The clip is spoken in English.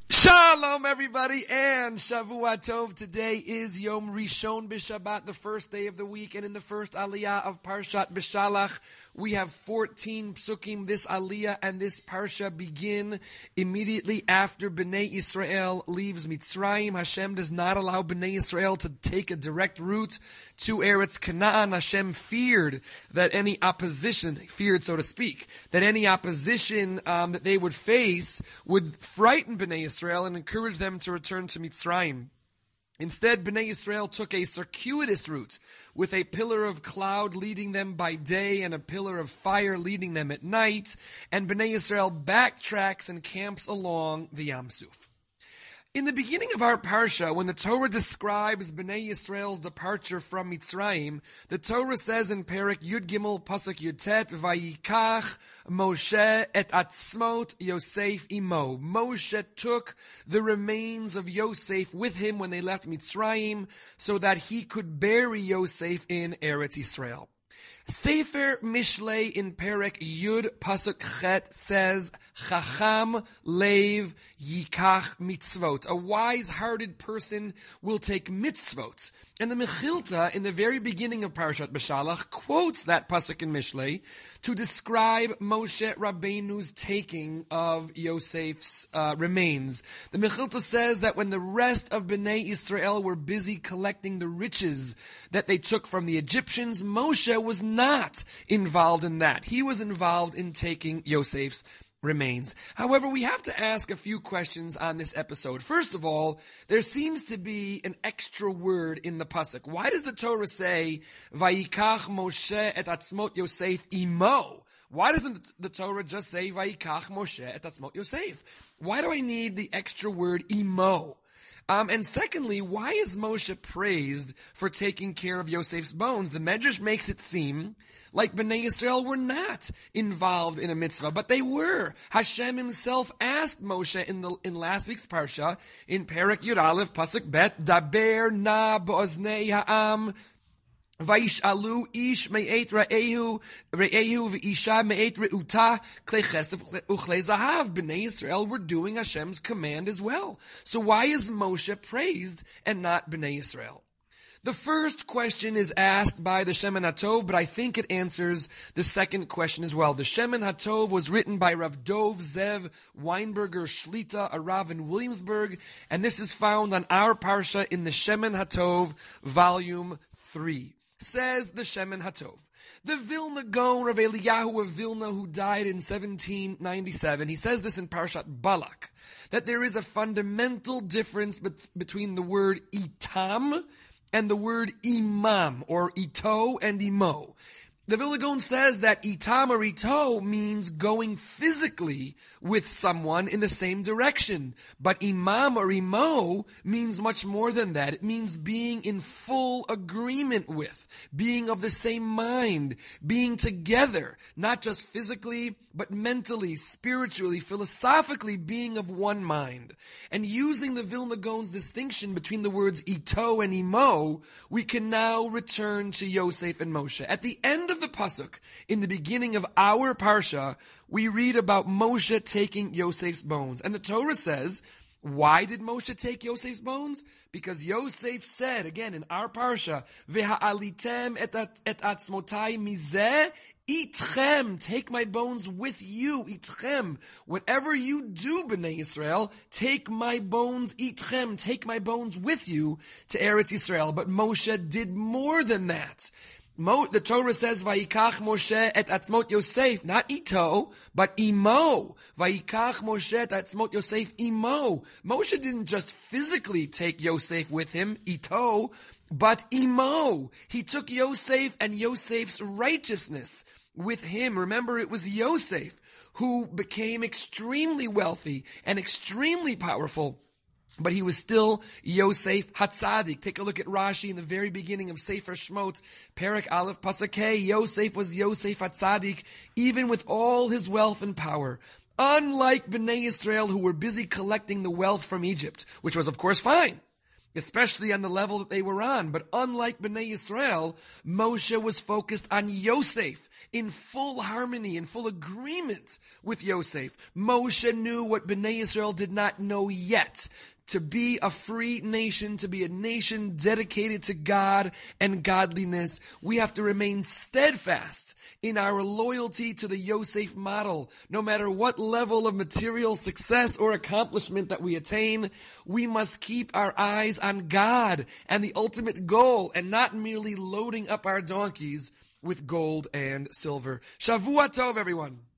Shalom, everybody, and Shavua Tov. Today is Yom Rishon B'Shabbat, the first day of the week, and in the first Aliyah of Parshat B'Shalach, we have 14 psukim. This Aliyah and this Parsha begin immediately after Bnei Yisrael leaves Mitzrayim. Hashem does not allow Bnei Yisrael to take a direct route to Eretz Canaan. Hashem feared that any opposition, so to speak, that any opposition that they would face would frighten Bnei Yisrael and encourage them to return to Mitzrayim. Instead, Bnei Yisrael took a circuitous route with a pillar of cloud leading them by day and a pillar of fire leading them at night, and Bnei Yisrael backtracks and camps along the Yam Suf. In the beginning of our Parsha, when the Torah describes Bnei Yisrael's departure from Mitzrayim, the Torah says in Perek Yud Gimel Pasuk Yud Tet, Vayikach Moshe et atzmot Yosef imo. Moshe took the remains of Yosef with him when they left Mitzrayim so that he could bury Yosef in Eretz Yisrael. Sefer Mishlei in Perek Yud Pasuk Chet says, Chacham Lev Yikach Mitzvot. A wise-hearted person will take mitzvot. And the Mechilta, in the very beginning of Parashat B'Shalach, quotes that Pasuk in Mishlei to describe Moshe Rabbeinu's taking of Yosef's remains. The Mechilta says that when the rest of Bnei Israel were busy collecting the riches that they took from the Egyptians, Moshe was not involved in that. He was involved in taking Yosef's remains. However, we have to ask a few questions on this episode. First of all, there seems to be an extra word in the pasuk. Why does the Torah say, Vayikach Moshe et atzmot Yosef imo? Why doesn't the Torah just say, Vayikach Moshe et atzmot Yosef? Why do I need the extra word imo? And secondly, why is Moshe praised for taking care of Yosef's bones? The Medrash makes it seem like Bnei Yisrael were not involved in a mitzvah, but they were. Hashem himself asked Moshe in last week's parsha, in Perek Yud Aleph, Pasuk Bet, Daber na bo'oznei ha'am, Vayishalu ish me'et re'ehu v'isha me'et re'uta klei chesef uchlei zahav. Bnei Yisrael were doing Hashem's command as well. So why is Moshe praised and not Bnei Yisrael? The first question is asked by the Shemen HaTov, but I think it answers the second question as well. The Shemen HaTov was written by Rav Dov Zev Weinberger Shlita, a Rav in Williamsburg, and this is found on our Parsha in the Shemen HaTov, volume 3. Says the Shemen HaTov, the Vilna Gaon, Rav Eliyahu of Vilna, who died in 1797, he says this in Parshat Balak, that there is a fundamental difference between the word itam and the word imam, or ito and imo. The Vilna Gaon says that itam or ito means going physically with someone in the same direction. But imam or imo means much more than that. It means being in full agreement with, being of the same mind, being together, not just physically, but mentally, spiritually, philosophically being of one mind. And using the Vilna Gaon's distinction between the words ito and imo, we can now return to Yosef and Moshe. At the end of the pasuk, in the beginning of our parsha, we read about Moshe taking Yosef's bones. And the Torah says, why did Moshe take Yosef's bones? Because Yosef said, again in our parsha, V'ha'alitem et atzmotai mizeh itchem, take my bones with you, itchem. Whatever you do, Bnei Yisrael, take my bones, itchem, take my bones with you to Eretz Yisrael. But Moshe did more than that. The Torah says, Vayikach Moshe et atzmot Yosef, not ito, but imo. Vayikach Moshe et atzmot Yosef imo. Moshe didn't just physically take Yosef with him, ito, but imo. He took Yosef and Yosef's righteousness with him. Remember, it was Yosef who became extremely wealthy and extremely powerful. But he was still Yosef Hatzadik. Take a look at Rashi in the very beginning of Sefer Shmot, Perek Aleph Pasuk Hey. Yosef was Yosef Hatzadik, even with all his wealth and power. Unlike Bnei Yisrael, who were busy collecting the wealth from Egypt, which was of course fine. especially on the level that they were on. But unlike Bnei Yisrael, Moshe was focused on Yosef, in full harmony, in full agreement with Yosef. Moshe knew what Bnei Yisrael did not know yet. To be a free nation, to be a nation dedicated to God and godliness, we have to remain steadfast in our loyalty to the Yosef model. No matter what level of material success or accomplishment that we attain, we must keep our eyes on God and the ultimate goal, and not merely loading up our donkeys with gold and silver. Shavua Tov, everyone.